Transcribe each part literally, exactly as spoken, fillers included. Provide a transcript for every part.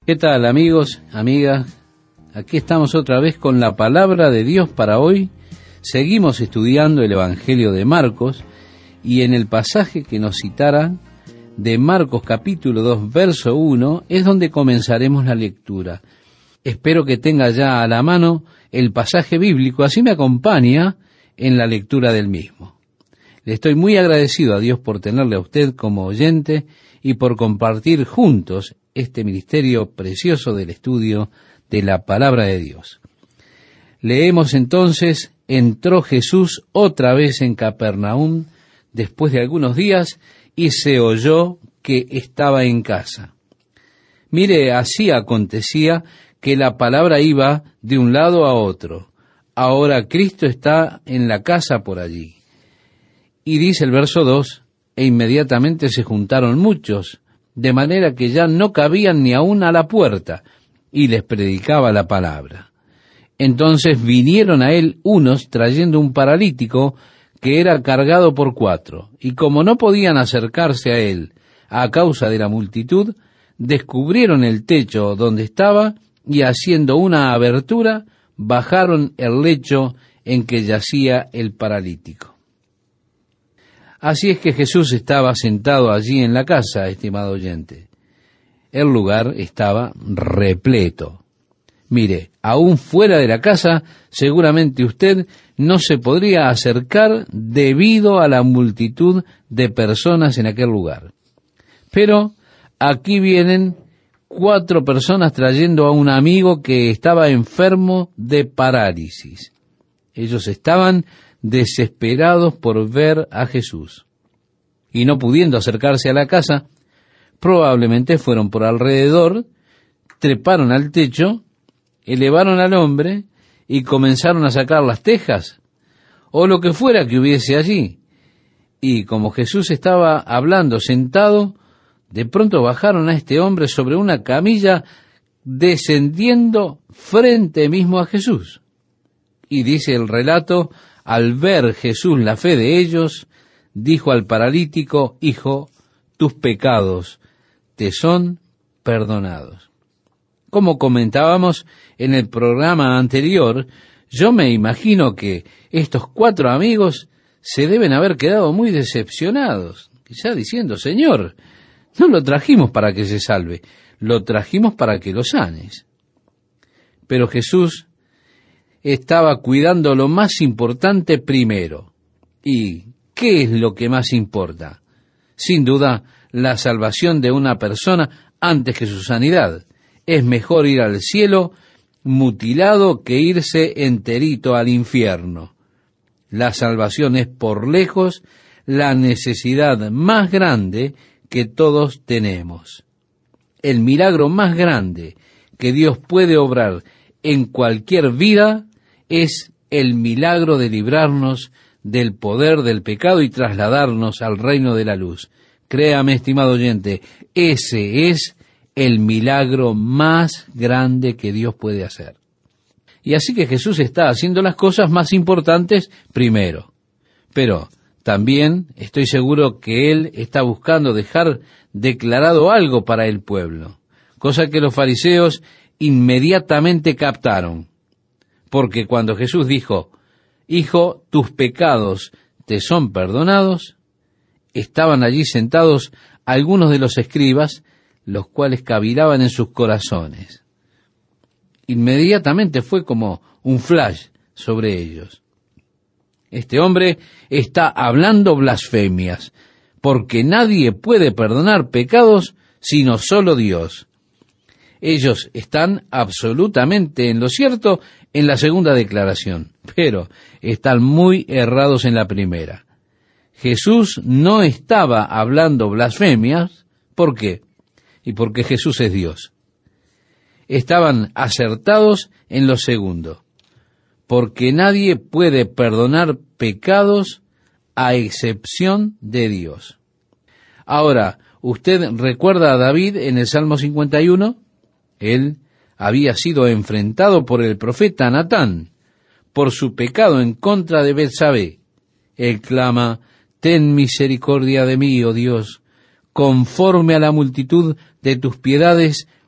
¿Qué tal, amigos, amigas? Aquí estamos otra vez con la palabra de Dios para hoy. Seguimos estudiando el Evangelio de Marcos y en el pasaje que nos citará de Marcos capítulo dos, verso uno, es donde comenzaremos la lectura. Espero que tenga ya a la mano el pasaje bíblico, así me acompaña en la lectura del mismo. Le estoy muy agradecido a Dios por tenerle a usted como oyente y por compartir juntos este ministerio precioso del estudio de la palabra de Dios. Leemos entonces: entró Jesús otra vez en Capernaum después de algunos días y se oyó que estaba en casa. Mire, así acontecía que la palabra iba de un lado a otro. Ahora Cristo está en la casa por allí. Y dice el verso dos, e inmediatamente se juntaron muchos, de manera que ya no cabían ni aún a la puerta, y les predicaba la palabra. Entonces vinieron a él unos trayendo un paralítico que era cargado por cuatro, y como no podían acercarse a él a causa de la multitud, descubrieron el techo donde estaba, y haciendo una abertura, bajaron el lecho en que yacía el paralítico. Así es que Jesús estaba sentado allí en la casa, estimado oyente. El lugar estaba repleto. Mire, aún fuera de la casa, seguramente usted no se podría acercar debido a la multitud de personas en aquel lugar. Pero aquí vienen cuatro personas trayendo a un amigo que estaba enfermo de parálisis. Ellos estaban desesperados por ver a Jesús. Y no pudiendo acercarse a la casa, probablemente fueron por alrededor, treparon al techo, elevaron al hombre y comenzaron a sacar las tejas, o lo que fuera que hubiese allí. Y como Jesús estaba hablando sentado, de pronto bajaron a este hombre sobre una camilla, descendiendo frente mismo a Jesús. Y dice el relato: al ver Jesús la fe de ellos, dijo al paralítico: hijo, tus pecados te son perdonados. Como comentábamos en el programa anterior, yo me imagino que estos cuatro amigos se deben haber quedado muy decepcionados, quizá diciendo: Señor, no lo trajimos para que se salve, lo trajimos para que lo sanes. Pero Jesús estaba cuidando lo más importante primero. ¿Y qué es lo que más importa? Sin duda, la salvación de una persona antes que su sanidad. Es mejor ir al cielo mutilado que irse enterito al infierno. La salvación es por lejos la necesidad más grande que todos tenemos. El milagro más grande que Dios puede obrar en cualquier vida es el milagro de librarnos del poder del pecado y trasladarnos al reino de la luz. Créame, estimado oyente, ese es el milagro más grande que Dios puede hacer. Y así que Jesús está haciendo las cosas más importantes primero. Pero también estoy seguro que Él está buscando dejar declarado algo para el pueblo, cosa que los fariseos inmediatamente captaron. Porque cuando Jesús dijo: hijo, tus pecados te son perdonados, estaban allí sentados algunos de los escribas, los cuales cavilaban en sus corazones. Inmediatamente fue como un flash sobre ellos. Este hombre está hablando blasfemias, porque nadie puede perdonar pecados sino solo Dios. Ellos están absolutamente en lo cierto en la segunda declaración, pero están muy errados en la primera. Jesús no estaba hablando blasfemias. ¿Por qué? Y porque Jesús es Dios. Estaban acertados en lo segundo, porque nadie puede perdonar pecados a excepción de Dios. Ahora, ¿usted recuerda a David en el Salmo cincuenta y uno? Él había sido enfrentado por el profeta Natán por su pecado en contra de Betsabé. Él clama: ten misericordia de mí, oh Dios, conforme a la multitud de tus piedades,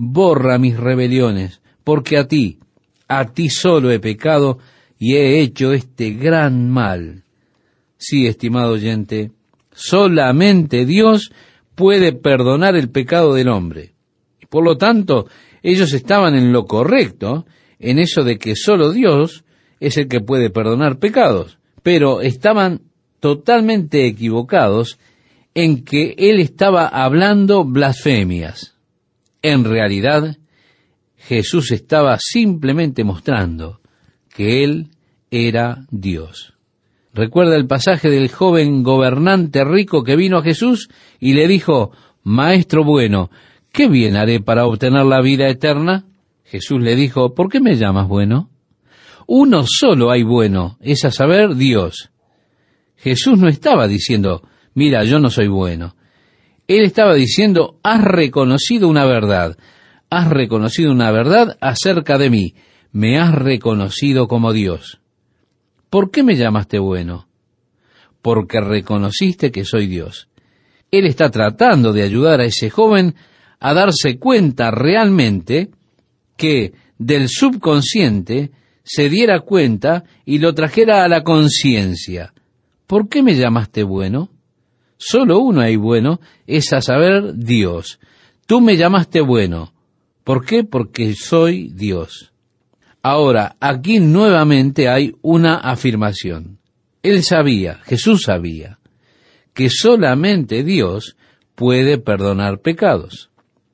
borra mis rebeliones, porque a ti, a ti solo he pecado y he hecho este gran mal. Sí, estimado oyente, solamente Dios puede perdonar el pecado del hombre. Y por lo tanto, ellos estaban en lo correcto, en eso de que solo Dios es el que puede perdonar pecados, pero estaban totalmente equivocados en que él estaba hablando blasfemias. En realidad, Jesús estaba simplemente mostrando que él era Dios. Recuerda el pasaje del joven gobernante rico que vino a Jesús y le dijo: Maestro bueno, ¿qué bien haré para obtener la vida eterna? Jesús le dijo: ¿por qué me llamas bueno? Uno solo hay bueno, es a saber, Dios. Jesús no estaba diciendo: mira, yo no soy bueno. Él estaba diciendo: has reconocido una verdad, has reconocido una verdad acerca de mí, me has reconocido como Dios. ¿Por qué me llamaste bueno? Porque reconociste que soy Dios. Él está tratando de ayudar a ese joven a darse cuenta realmente que del subconsciente se diera cuenta y lo trajera a la conciencia. ¿Por qué me llamaste bueno? Solo uno hay bueno, es a saber, Dios. Tú me llamaste bueno. ¿Por qué? Porque soy Dios. Ahora, aquí nuevamente hay una afirmación. Él sabía, Jesús sabía, que solamente Dios puede perdonar pecados.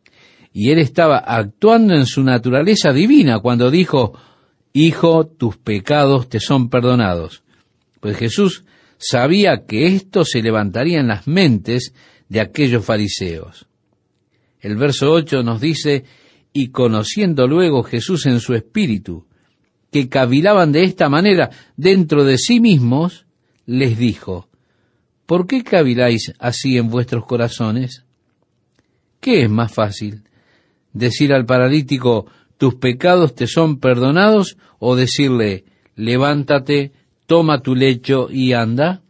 Y él estaba actuando en su naturaleza divina cuando dijo: Hijo, tus pecados te son perdonados. Pues Jesús sabía que esto se levantaría en las mentes de aquellos fariseos. El verso ocho nos dice: y conociendo luego Jesús en su espíritu, que cavilaban de esta manera dentro de sí mismos, les dijo: ¿por qué caviláis así en vuestros corazones? ¿Qué es más fácil? ¿Decir al paralítico: tus pecados te son perdonados? ¿O decirle: levántate, toma tu lecho y anda?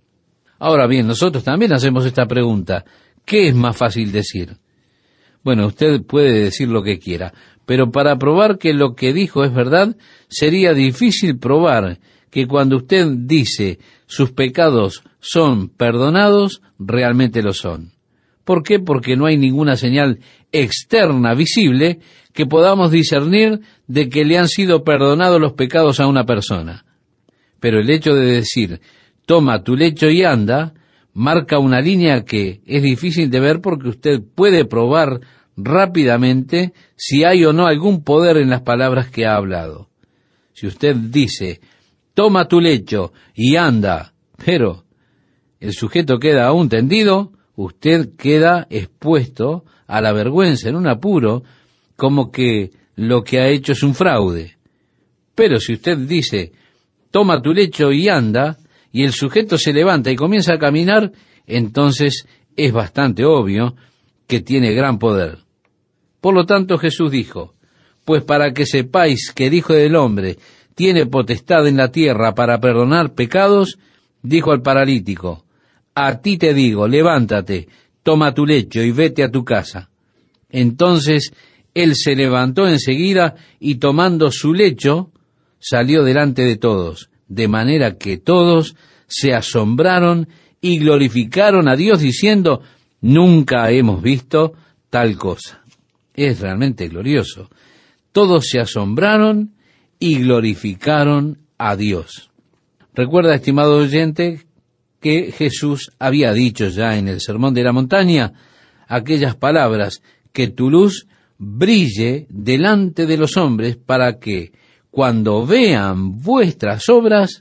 Ahora bien, nosotros también hacemos esta pregunta: ¿qué es más fácil decir? Bueno, usted puede decir lo que quiera, pero para probar que lo que dijo es verdad, sería difícil probar que cuando usted dice sus pecados son perdonados, realmente lo son. ¿Por qué? Porque no hay ninguna señal externa visible que podamos discernir de que le han sido perdonados los pecados a una persona. Pero el hecho de decir: toma tu lecho y anda, marca una línea que es difícil de ver porque usted puede probar rápidamente si hay o no algún poder en las palabras que ha hablado. Si usted dice: toma tu lecho y anda, pero el sujeto queda aún tendido, usted queda expuesto a la vergüenza, en un apuro, como que lo que ha hecho es un fraude. Pero si usted dice: toma tu lecho y anda, y el sujeto se levanta y comienza a caminar, entonces es bastante obvio que tiene gran poder. Por lo tanto, Jesús dijo: pues para que sepáis que el Hijo del Hombre tiene potestad en la tierra para perdonar pecados, dijo al paralítico: a ti te digo, levántate, toma tu lecho y vete a tu casa. Entonces él se levantó enseguida y tomando su lecho, salió delante de todos, de manera que todos se asombraron y glorificaron a Dios diciendo: nunca hemos visto tal cosa. Es realmente glorioso. Todos se asombraron y glorificaron a Dios. Recuerda, estimado oyente, que Jesús había dicho ya en el Sermón de la Montaña aquellas palabras: que tu luz brille delante de los hombres para que, cuando vean vuestras obras,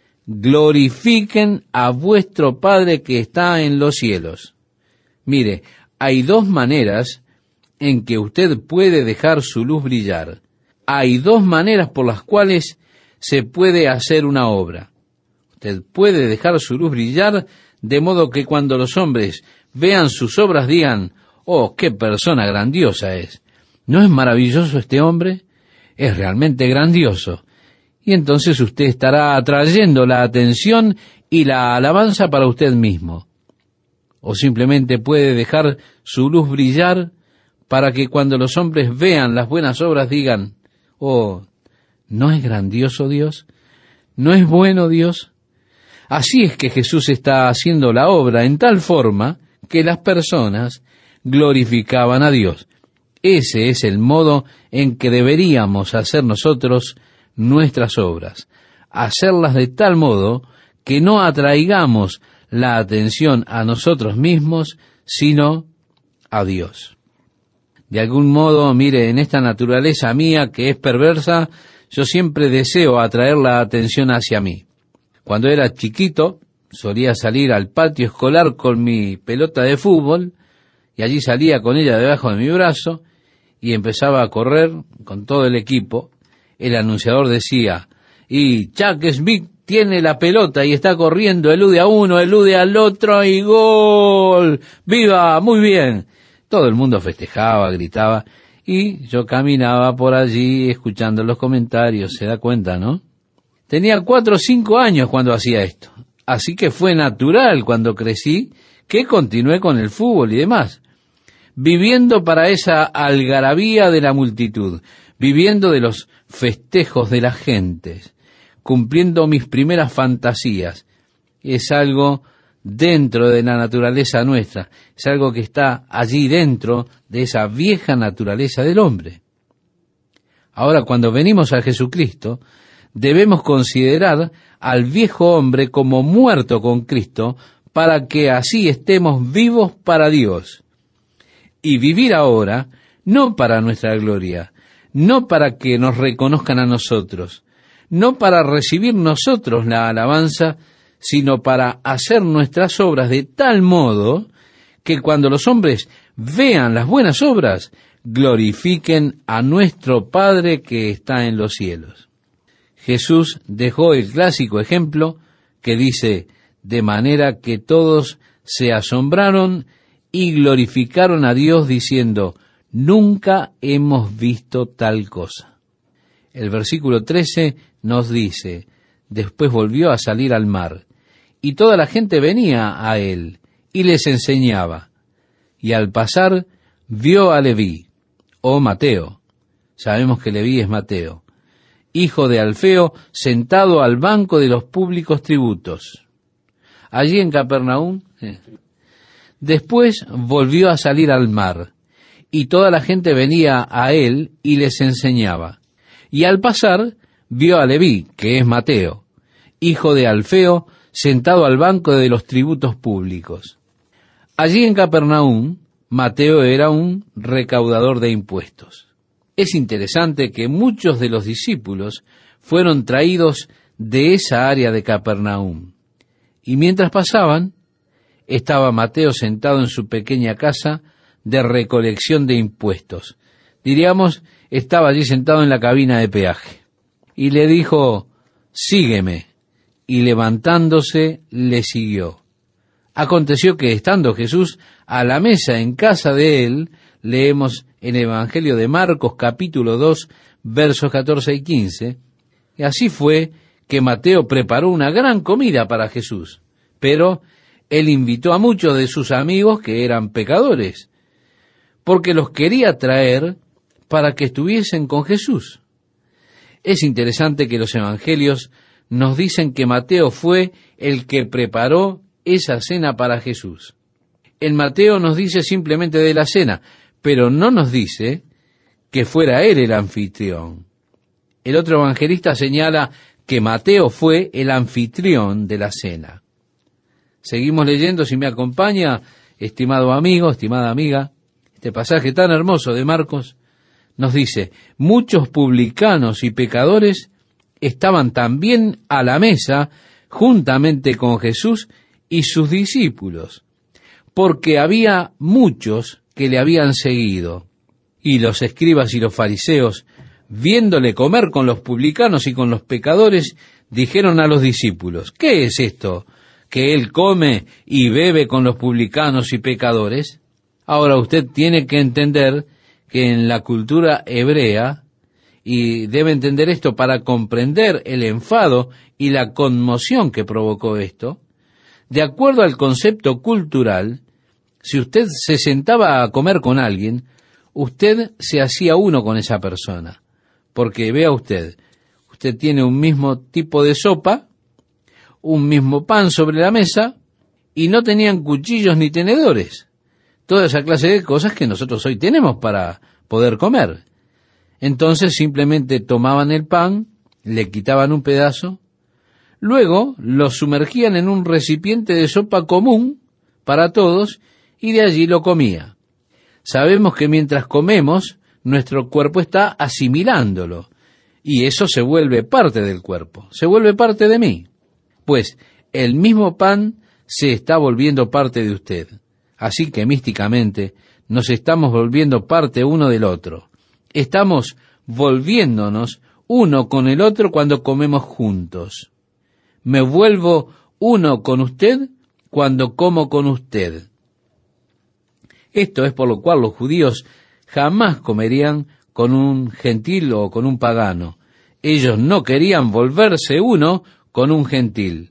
glorifiquen a vuestro Padre que está en los cielos. Mire, hay dos maneras en que usted puede dejar su luz brillar. Hay dos maneras por las cuales se puede hacer una obra. Usted puede dejar su luz brillar de modo que cuando los hombres vean sus obras digan: oh, qué persona grandiosa es. ¿No es maravilloso este hombre? Es realmente grandioso. Y entonces usted estará atrayendo la atención y la alabanza para usted mismo. O simplemente puede dejar su luz brillar para que cuando los hombres vean las buenas obras digan, oh, ¿no es grandioso Dios? ¿No es bueno Dios? Así es que Jesús está haciendo la obra en tal forma que las personas glorificaban a Dios. Ese es el modo en que deberíamos hacer nosotros nuestras obras, hacerlas de tal modo que no atraigamos la atención a nosotros mismos, sino a Dios. De algún modo, mire, en esta naturaleza mía que es perversa, yo siempre deseo atraer la atención hacia mí. Cuando era chiquito, solía salir al patio escolar con mi pelota de fútbol, y allí salía con ella debajo de mi brazo, y empezaba a correr con todo el equipo. El anunciador decía, y Chuck Smith tiene la pelota y está corriendo, elude a uno, elude al otro, y ¡gol! ¡Viva! ¡Muy bien! Todo el mundo festejaba, gritaba, y yo caminaba por allí escuchando los comentarios, se da cuenta, ¿no? Tenía cuatro o cinco años cuando hacía esto, así que fue natural cuando crecí que continué con el fútbol y demás, viviendo para esa algarabía de la multitud, viviendo de los festejos de las gentes, cumpliendo mis primeras fantasías. Es algo dentro de la naturaleza nuestra, es algo que está allí dentro de esa vieja naturaleza del hombre. Ahora, cuando venimos a Jesucristo, debemos considerar al viejo hombre como muerto con Cristo, para que así estemos vivos para Dios. Y vivir ahora, no para nuestra gloria, no para que nos reconozcan a nosotros, no para recibir nosotros la alabanza, sino para hacer nuestras obras de tal modo que cuando los hombres vean las buenas obras, glorifiquen a nuestro Padre que está en los cielos. Jesús dejó el clásico ejemplo que dice, de manera que todos se asombraron y glorificaron a Dios diciendo, nunca hemos visto tal cosa. El versículo trece nos dice, después volvió a salir al mar, y toda la gente venía a él, y les enseñaba. Y al pasar, vio a Leví, o Mateo, sabemos que Leví es Mateo, hijo de Alfeo, sentado al banco de los públicos tributos. Allí en Capernaum, eh. después volvió a salir al mar, y toda la gente venía a él y les enseñaba. Y al pasar, vio a Leví, que es Mateo, hijo de Alfeo, sentado al banco de los tributos públicos. Allí en Capernaum, Mateo era un recaudador de impuestos. Es interesante que muchos de los discípulos fueron traídos de esa área de Capernaum. Y mientras pasaban, estaba Mateo sentado en su pequeña casa de recolección de impuestos. Diríamos, estaba allí sentado en la cabina de peaje. Y le dijo, sígueme. Y levantándose, le siguió. Aconteció que, estando Jesús a la mesa en casa de él, leemos en el Evangelio de Marcos, capítulo dos, versos catorce y quince, y así fue que Mateo preparó una gran comida para Jesús, pero él invitó a muchos de sus amigos que eran pecadores, porque los quería traer para que estuviesen con Jesús. Es interesante que los evangelios nos dicen que Mateo fue el que preparó esa cena para Jesús. En Mateo nos dice simplemente de la cena, pero no nos dice que fuera él el anfitrión. El otro evangelista señala que Mateo fue el anfitrión de la cena. Seguimos leyendo, si me acompaña, estimado amigo, estimada amiga, este pasaje tan hermoso de Marcos nos dice, muchos publicanos y pecadores estaban también a la mesa juntamente con Jesús y sus discípulos, porque había muchos que le habían seguido. Y los escribas y los fariseos, viéndole comer con los publicanos y con los pecadores, dijeron a los discípulos, ¿qué es esto, que él come y bebe con los publicanos y pecadores? Ahora usted tiene que entender que en la cultura hebrea, y debe entender esto para comprender el enfado y la conmoción que provocó esto, de acuerdo al concepto cultural, si usted se sentaba a comer con alguien, usted se hacía uno con esa persona. Porque vea usted, usted tiene un mismo tipo de sopa, un mismo pan sobre la mesa, y no tenían cuchillos ni tenedores. Toda esa clase de cosas que nosotros hoy tenemos para poder comer. Entonces simplemente tomaban el pan, le quitaban un pedazo, luego lo sumergían en un recipiente de sopa común para todos, y de allí lo comía. Sabemos que mientras comemos, nuestro cuerpo está asimilándolo, y eso se vuelve parte del cuerpo, se vuelve parte de mí. Pues el mismo pan se está volviendo parte de usted. Así que místicamente nos estamos volviendo parte uno del otro. Estamos volviéndonos uno con el otro cuando comemos juntos. Me vuelvo uno con usted cuando como con usted. Esto es por lo cual los judíos jamás comerían con un gentil o con un pagano. Ellos no querían volverse uno con un gentil.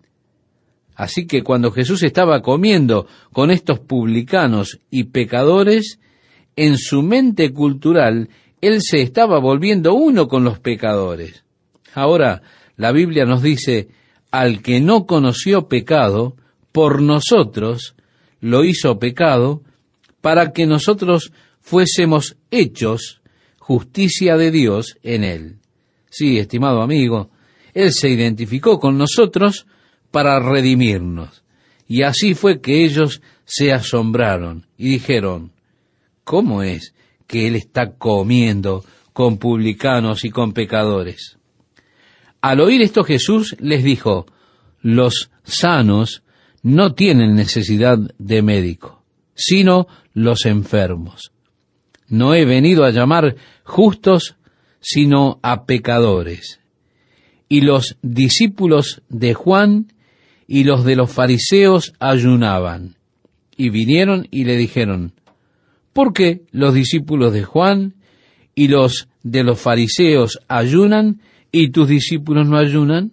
Así que cuando Jesús estaba comiendo con estos publicanos y pecadores, en su mente cultural, Él se estaba volviendo uno con los pecadores. Ahora, la Biblia nos dice, al que no conoció pecado, por nosotros lo hizo pecado, para que nosotros fuésemos hechos justicia de Dios en Él. Sí, estimado amigo, Él se identificó con nosotros para redimirnos. Y así fue que ellos se asombraron y dijeron, ¿cómo es que Él está comiendo con publicanos y con pecadores? Al oír esto Jesús les dijo, los sanos no tienen necesidad de médico, sino los enfermos. No he venido a llamar justos, sino a pecadores. Y los discípulos de Juan y los de los fariseos ayunaban. Y vinieron y le dijeron, ¿por qué los discípulos de Juan y los de los fariseos ayunan y tus discípulos no ayunan?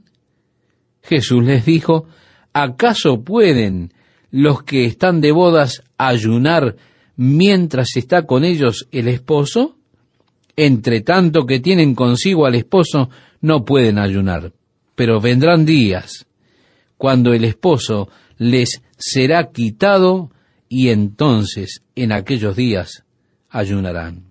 Jesús les dijo, ¿acaso pueden los que están de bodas ayunar mientras está con ellos el esposo? Entre tanto que tienen consigo al esposo, no pueden ayunar. Pero vendrán días cuando el esposo les será quitado, y entonces en aquellos días ayunarán.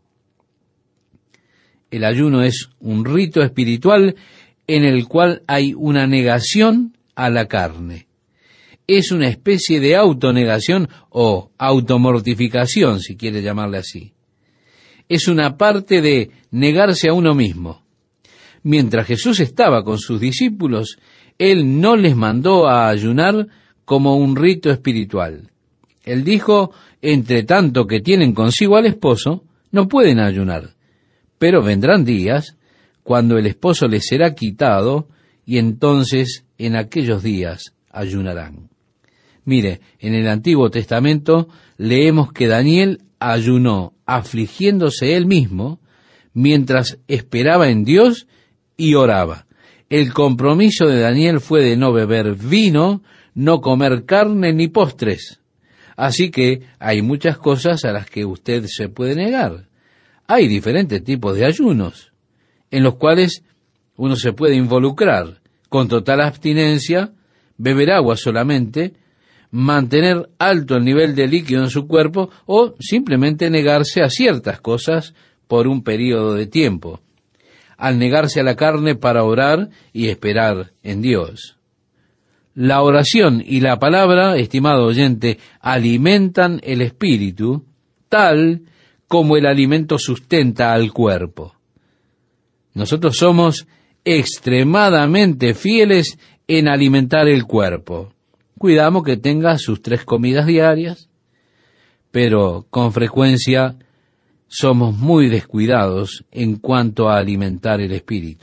El ayuno es un rito espiritual en el cual hay una negación a la carne. Es una especie de autonegación o automortificación, si quiere llamarle así. Es una parte de negarse a uno mismo. Mientras Jesús estaba con sus discípulos, Él no les mandó a ayunar como un rito espiritual. Él dijo, entre tanto que tienen consigo al esposo, no pueden ayunar. Pero vendrán días cuando el esposo les será quitado, y entonces en aquellos días ayunarán. Mire, en el Antiguo Testamento leemos que Daniel ayunó, afligiéndose él mismo, mientras esperaba en Dios y oraba. El compromiso de Daniel fue de no beber vino, no comer carne ni postres. Así que hay muchas cosas a las que usted se puede negar. Hay diferentes tipos de ayunos, en los cuales uno se puede involucrar con total abstinencia, beber agua solamente, mantener alto el nivel de líquido en su cuerpo o simplemente negarse a ciertas cosas por un periodo de tiempo, al negarse a la carne para orar y esperar en Dios. La oración y la palabra, estimado oyente, alimentan el espíritu tal como el alimento sustenta al cuerpo. Nosotros somos extremadamente fieles en alimentar el cuerpo. Cuidamos que tenga sus tres comidas diarias, pero con frecuencia somos muy descuidados en cuanto a alimentar el espíritu.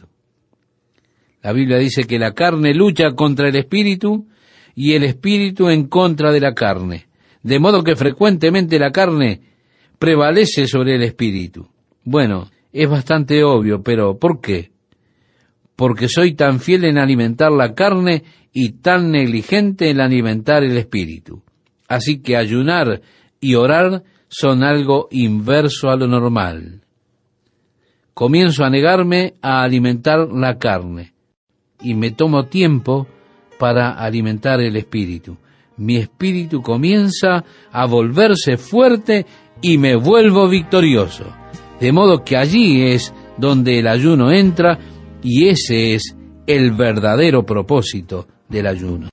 La Biblia dice que la carne lucha contra el espíritu y el espíritu en contra de la carne, de modo que frecuentemente la carne prevalece sobre el espíritu. Bueno, es bastante obvio, pero ¿por qué? Porque soy tan fiel en alimentar la carne y tan negligente en alimentar el espíritu. Así que ayunar y orar son algo inverso a lo normal. Comienzo a negarme a alimentar la carne y me tomo tiempo para alimentar el espíritu. Mi espíritu comienza a volverse fuerte y me vuelvo victorioso. De modo que allí es donde el ayuno entra, y ese es el verdadero propósito del ayuno.